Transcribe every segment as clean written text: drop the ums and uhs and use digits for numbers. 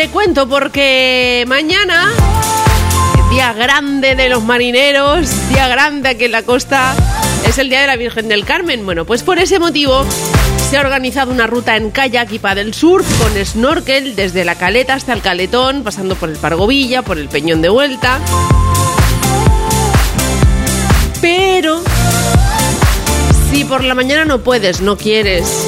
Te cuento porque mañana, día grande de los marineros, día grande aquí en la costa, es el Día de la Virgen del Carmen. Bueno, pues por ese motivo se ha organizado una ruta en kayak y paddle surf con snorkel desde la Caleta hasta el Caletón, pasando por el Pargovilla, por el Peñón de vuelta. Pero si por la mañana no puedes, no quieres,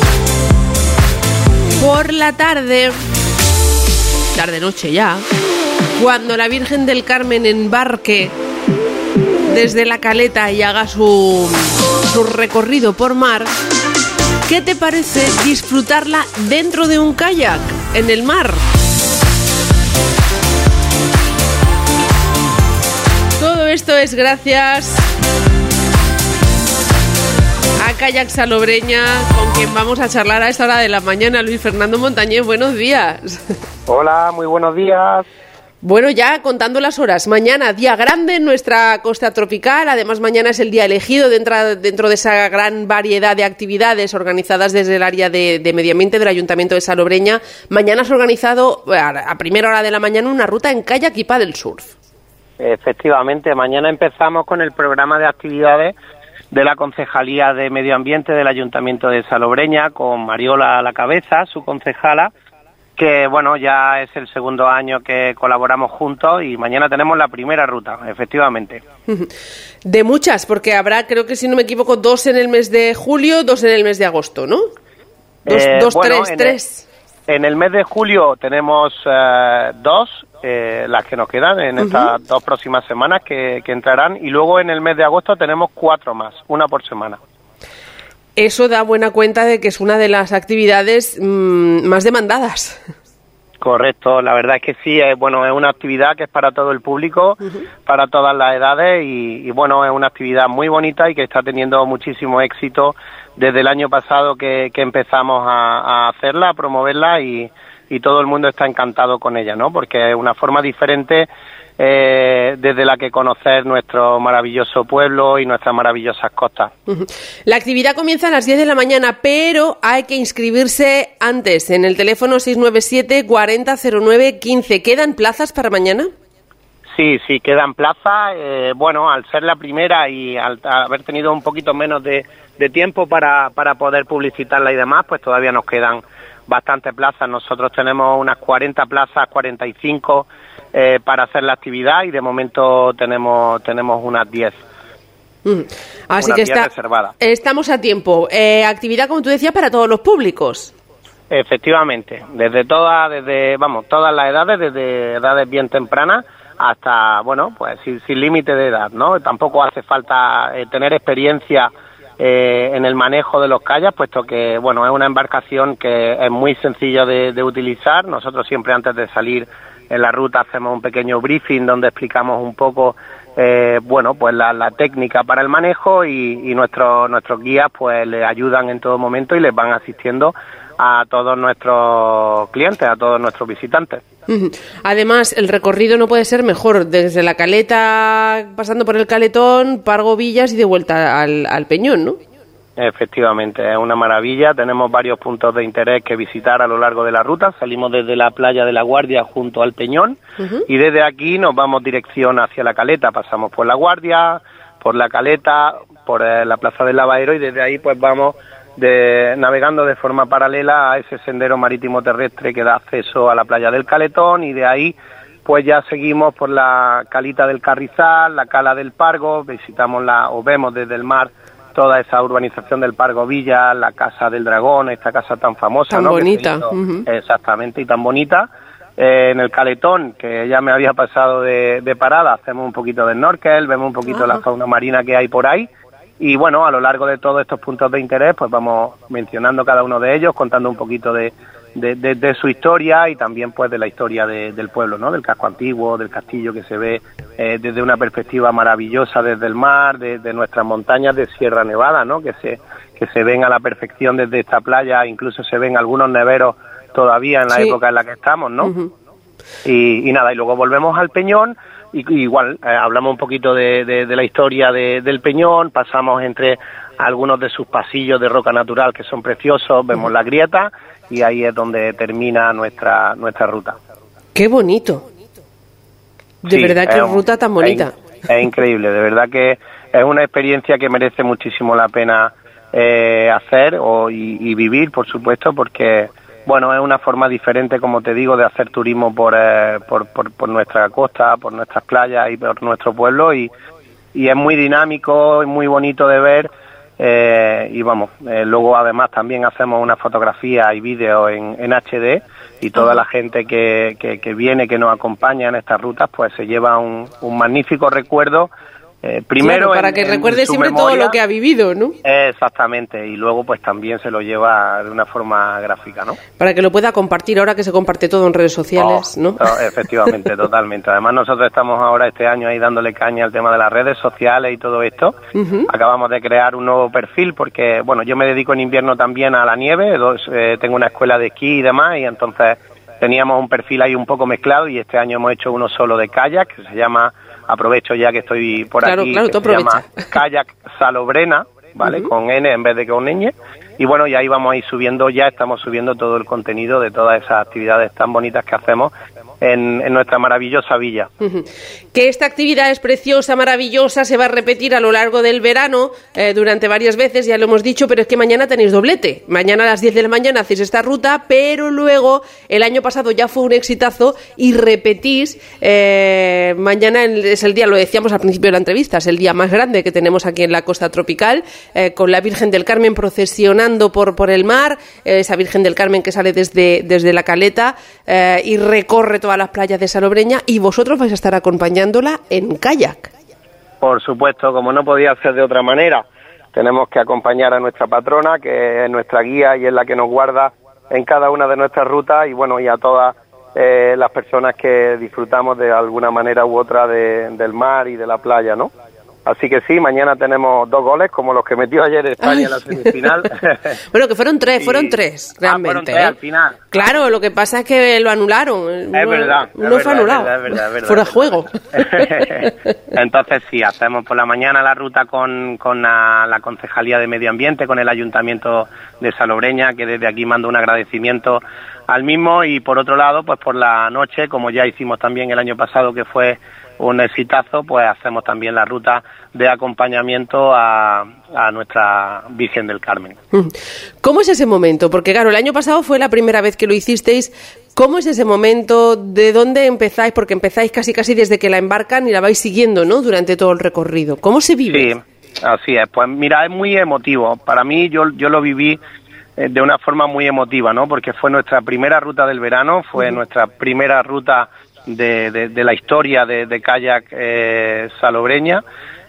por la tarde noche ya, cuando la Virgen del Carmen embarque desde la Caleta y haga su recorrido por mar, ¿qué te parece disfrutarla dentro de un kayak en el mar? Todo esto es gracias a Kayak Salobreña, con quien vamos a charlar a esta hora de la mañana. Luis Fernando Montañés, buenos días. Hola, muy buenos días. Bueno, ya contando las horas, mañana día grande en nuestra costa tropical, además mañana es el día elegido dentro de esa gran variedad de actividades organizadas desde el área de medio ambiente del Ayuntamiento de Salobreña. Mañana has organizado a primera hora de la mañana una ruta en kayak y paddle surf. Efectivamente, mañana empezamos con el programa de actividades de la Concejalía de Medio Ambiente del Ayuntamiento de Salobreña, con Mariola a la cabeza, su concejala, que bueno, ya es el segundo año que colaboramos juntos y mañana tenemos la primera ruta, efectivamente. De muchas, porque habrá, creo que si no me equivoco, 2 en el mes de julio, 2 en el mes de agosto, ¿no? Tres. En el mes de julio tenemos 2, las que nos quedan en estas 2 próximas semanas que entrarán, y luego en el mes de agosto tenemos 4 más, 1 por semana. Eso da buena cuenta de que es una de las actividades más demandadas. Correcto, la verdad es que sí, es una actividad que es para todo el público, para todas las edades y bueno, es una actividad muy bonita y que está teniendo muchísimo éxito desde el año pasado que empezamos a hacerla, a promoverla y todo el mundo está encantado con ella, ¿no? Porque es una forma diferente desde la que conocer nuestro maravilloso pueblo y nuestras maravillosas costas. La actividad comienza a las 10 de la mañana, pero hay que inscribirse antes en el teléfono 697 40 09 15. ¿Quedan plazas para mañana? Sí, quedan plazas. Al ser la primera y al haber tenido un poquito menos de tiempo para poder publicitarla y demás, pues todavía nos quedan bastantes plazas. Nosotros tenemos unas 40 plazas, 45 para hacer la actividad y de momento tenemos unas 10. Así que estamos a tiempo. Actividad, como tú decías, para todos los públicos. Efectivamente, desde todas las edades, desde edades bien tempranas hasta, pues sin límite de edad, ¿no? Tampoco hace falta tener experiencia en el manejo de los kayaks, puesto que, es una embarcación que es muy sencilla de utilizar. Nosotros siempre antes de salir en la ruta hacemos un pequeño briefing donde explicamos un poco, la técnica para el manejo y nuestros guías pues les ayudan en todo momento y les van asistiendo a todos nuestros clientes, a todos nuestros visitantes. Además, el recorrido no puede ser mejor, desde la Caleta, pasando por el Caletón, Pargovillas y de vuelta al Peñón, ¿no? Efectivamente, es una maravilla. Tenemos varios puntos de interés que visitar a lo largo de la ruta. Salimos desde la playa de La Guardia junto al Peñón y desde aquí nos vamos dirección hacia la Caleta. Pasamos por La Guardia, por la Caleta, por la Plaza del Lavadero y desde ahí pues vamos navegando de forma paralela a ese sendero marítimo terrestre que da acceso a la playa del Caletón y de ahí pues ya seguimos por la Calita del Carrizal, la Cala del Pargo, visitamos vemos desde el mar toda esa urbanización del Pargovilla, la Casa del Dragón, esta casa tan famosa, tan bonita. Exactamente, y tan bonita. En el Caletón, que ya me había pasado de parada, hacemos un poquito de snorkel, vemos un poquito la fauna marina que hay por ahí. Y a lo largo de todos estos puntos de interés, pues vamos mencionando cada uno de ellos, contando un poquito de su historia y también pues de la historia del pueblo, ¿no? Del casco antiguo, del castillo que se ve desde una perspectiva maravillosa desde el mar, de nuestras montañas de Sierra Nevada, ¿no? Que se ven a la perfección desde esta playa, incluso se ven algunos neveros todavía en la época en la que estamos, ¿no? Y nada, y luego volvemos al Peñón. Y igual hablamos un poquito de la historia del Peñón, pasamos entre algunos de sus pasillos de roca natural que son preciosos, vemos la grieta y ahí es donde termina nuestra ruta. ¡Qué bonito! De verdad, qué ruta tan bonita. Es increíble, de verdad que es una experiencia que merece muchísimo la pena hacer y vivir, por supuesto, porque bueno, es una forma diferente, como te digo, de hacer turismo por nuestra costa, por nuestras playas y por nuestro pueblo, y es muy dinámico y muy bonito de ver. Y vamos, luego además también hacemos una fotografía y vídeo en HD, y toda la gente que viene, que nos acompaña en estas rutas, pues se lleva un magnífico recuerdo. Primero, claro, para que recuerde siempre memoria, todo lo que ha vivido, ¿no? Exactamente, y luego pues también se lo lleva de una forma gráfica, ¿no? Para que lo pueda compartir ahora que se comparte todo en redes sociales, ¿no? Efectivamente, totalmente. Además nosotros estamos ahora este año ahí dándole caña al tema de las redes sociales y todo esto. Acabamos de crear un nuevo perfil porque, bueno, yo me dedico en invierno también a la nieve, tengo una escuela de esquí y demás, y entonces teníamos un perfil ahí un poco mezclado, y este año hemos hecho uno solo de kayak, que se llama... Aprovecho ya que estoy por aquí, claro, que se llama Kayak Salobrena, ¿vale? Con N en vez de con ñ. Y bueno, y ahí vamos a ir subiendo, ya estamos subiendo todo el contenido de todas esas actividades tan bonitas que hacemos en nuestra maravillosa villa. Que esta actividad es preciosa, maravillosa, se va a repetir a lo largo del verano, durante varias veces, ya lo hemos dicho, pero es que mañana tenéis doblete. Mañana a las 10 de la mañana hacéis esta ruta, pero luego, el año pasado ya fue un exitazo y repetís, mañana es el día, lo decíamos al principio de la entrevista, es el día más grande que tenemos aquí en la costa tropical, con la Virgen del Carmen procesionando por el mar, esa Virgen del Carmen que sale desde la caleta y recorre todas las playas de Salobreña, y vosotros vais a estar acompañándola en kayak. Por supuesto, como no podía ser de otra manera, tenemos que acompañar a nuestra patrona, que es nuestra guía y es la que nos guarda en cada una de nuestras rutas, y bueno, y a todas las personas que disfrutamos de alguna manera u otra del mar y de la playa, ¿no? Así que sí, mañana tenemos 2 goles, como los que metió ayer España en la semifinal. Bueno, que fueron tres realmente. Fueron 3 al final. Claro, lo que pasa es que lo anularon. Es verdad. No fue anulado. Es verdad. Fuera de juego. Entonces sí, hacemos por la mañana la ruta con la Concejalía de Medio Ambiente, con el Ayuntamiento de Salobreña, que desde aquí mando un agradecimiento al mismo, y por otro lado, pues por la noche, como ya hicimos también el año pasado, que fue un exitazo, pues hacemos también la ruta de acompañamiento a nuestra Virgen del Carmen. ¿Cómo es ese momento? Porque claro, el año pasado fue la primera vez que lo hicisteis. ¿Cómo es ese momento? ¿De dónde empezáis? Porque empezáis casi desde que la embarcan y la vais siguiendo, ¿no? Durante todo el recorrido. ¿Cómo se vive? Sí, así es. Pues mira, es muy emotivo. Para mí, yo lo viví de una forma muy emotiva, ¿no? Porque fue nuestra primera ruta del verano, fue nuestra primera ruta de la historia de kayak salobreña,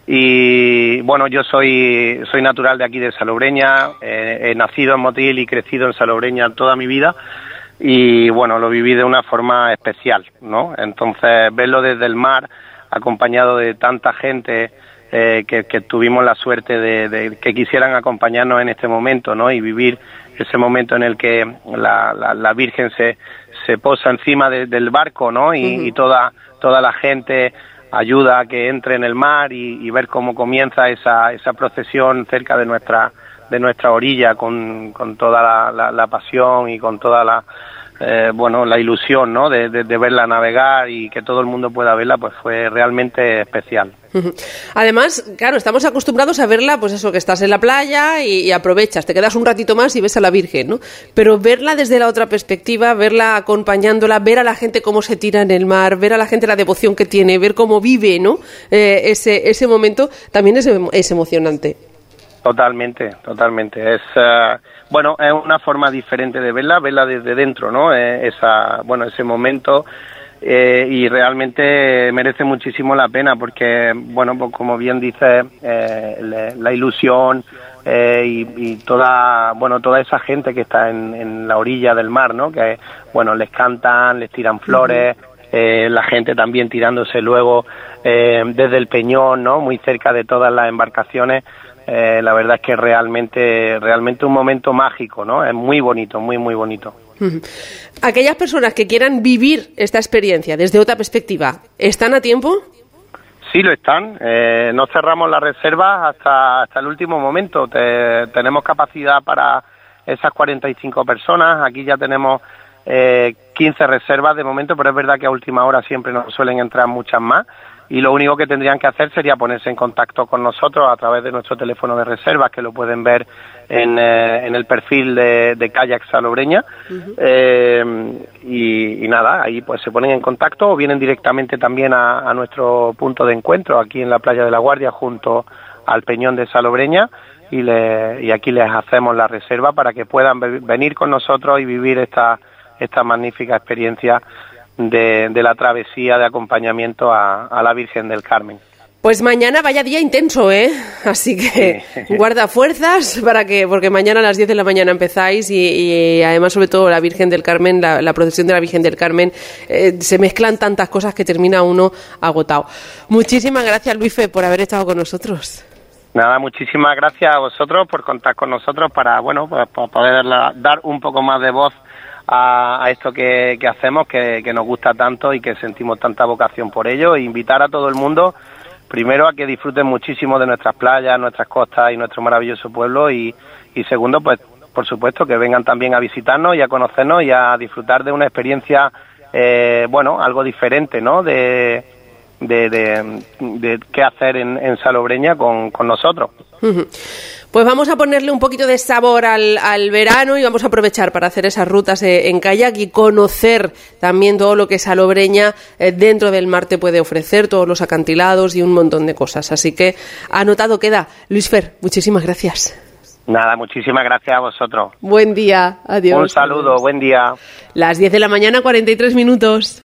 y bueno, yo soy natural de aquí de Salobreña, he nacido en Motril y crecido en Salobreña toda mi vida, y bueno, lo viví de una forma especial, ¿no? Entonces, verlo desde el mar, acompañado de tanta gente que tuvimos la suerte de que quisieran acompañarnos en este momento, ¿no? Y vivir ese momento en el que la Virgen se posa encima del barco, ¿no? Y toda la gente ayuda a que entre en el mar, y ver cómo comienza esa procesión cerca de nuestra orilla con toda la pasión y con toda la ilusión, ¿no? De verla navegar y que todo el mundo pueda verla, pues fue realmente especial. Además, claro, estamos acostumbrados a verla, pues eso, que estás en la playa y aprovechas, te quedas un ratito más y ves a la Virgen, ¿no? Pero verla desde la otra perspectiva, verla acompañándola, ver a la gente cómo se tira en el mar, ver a la gente la devoción que tiene, ver cómo vive, ¿no? Ese momento también es emocionante. Totalmente. Es es una forma diferente de verla desde dentro, ¿no? Ese momento. Y realmente merece muchísimo la pena porque, bueno, pues como bien dice, la ilusión y toda esa gente que está en la orilla del mar, ¿no? Que, bueno, les cantan, les tiran flores, la gente también tirándose luego desde el peñón, ¿no? Muy cerca de todas las embarcaciones. La verdad es que realmente un momento mágico, ¿no? Es muy bonito, muy, muy bonito. Aquellas personas que quieran vivir esta experiencia desde otra perspectiva, ¿están a tiempo? Sí, lo están. No cerramos las reservas hasta el último momento. Tenemos capacidad para esas 45 personas. Aquí ya tenemos 15 reservas de momento, pero es verdad que a última hora siempre nos suelen entrar muchas más. Y lo único que tendrían que hacer sería ponerse en contacto con nosotros a través de nuestro teléfono de reservas, que lo pueden ver en el perfil de Kayak Salobreña. Y nada, ahí pues se ponen en contacto o vienen directamente también a nuestro punto de encuentro aquí en la playa de La Guardia junto al Peñón de Salobreña y aquí les hacemos la reserva para que puedan venir con nosotros y vivir esta magnífica experiencia de la travesía de acompañamiento a la Virgen del Carmen. Pues mañana vaya día intenso, ¿eh? Así que guarda fuerzas porque mañana a las 10 de la mañana empezáis y además sobre todo la Virgen del Carmen, la procesión de la Virgen del Carmen, se mezclan tantas cosas que termina uno agotado. Muchísimas gracias, Luisfe, por haber estado con nosotros. Nada, muchísimas gracias a vosotros por contar con nosotros para poder dar un poco más de voz a esto que hacemos, que nos gusta tanto y que sentimos tanta vocación por ello, e invitar a todo el mundo primero a que disfruten muchísimo de nuestras playas, nuestras costas y nuestro maravilloso pueblo y segundo, pues por supuesto que vengan también a visitarnos y a conocernos y a disfrutar de una experiencia algo diferente, ¿no? de qué hacer en Salobreña con nosotros. Pues vamos a ponerle un poquito de sabor al verano y vamos a aprovechar para hacer esas rutas en kayak y conocer también todo lo que Salobreña dentro del mar te puede ofrecer, todos los acantilados y un montón de cosas. Así que anotado queda. Luisfer, muchísimas gracias. Nada, muchísimas gracias a vosotros. Buen día, adiós. Un saludo, buen día. Las 10 de la mañana, 43 minutos.